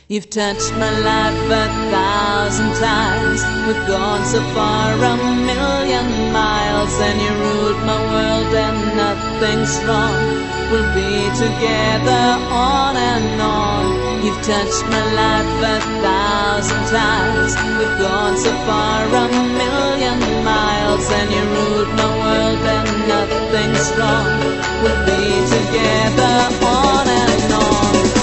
You've touched my life 1,000 times. We've gone so far, 1,000,000 miles, and you ruled my world and nothing's wrong. We'll be together on and on. You've touched my life 1,000 times. We've gone so far, 1,000,000 miles, and you ruled my world and nothing's wrong. We'll be together on and on.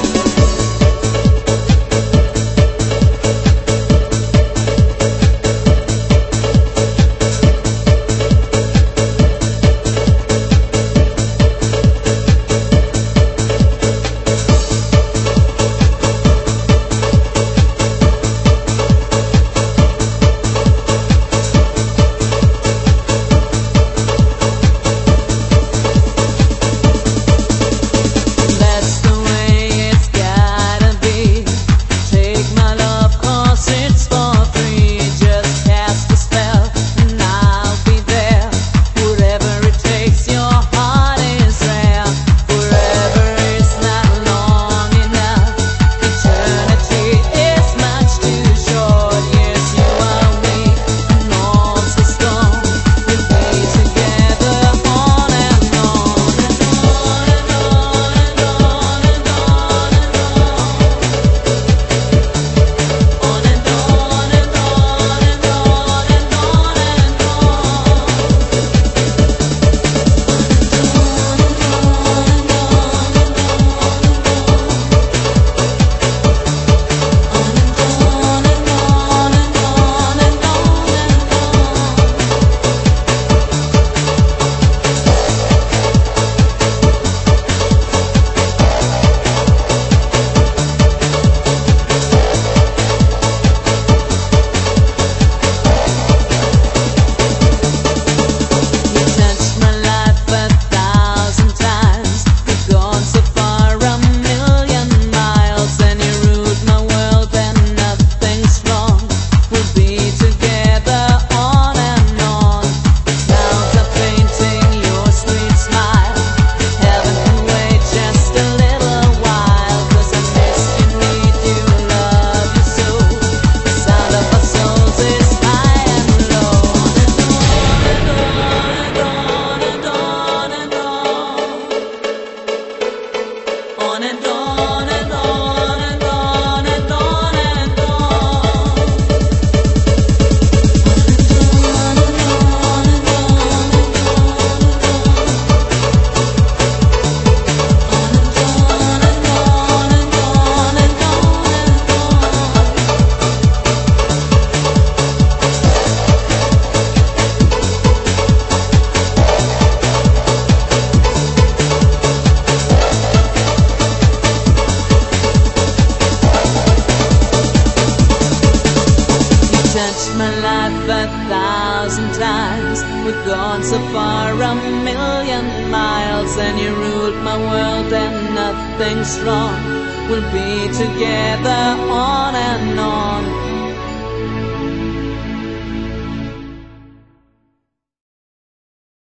My life 1,000 times. We've gone so far, 1,000,000 miles, and you ruled my world and nothing's wrong. We'll be together on and on.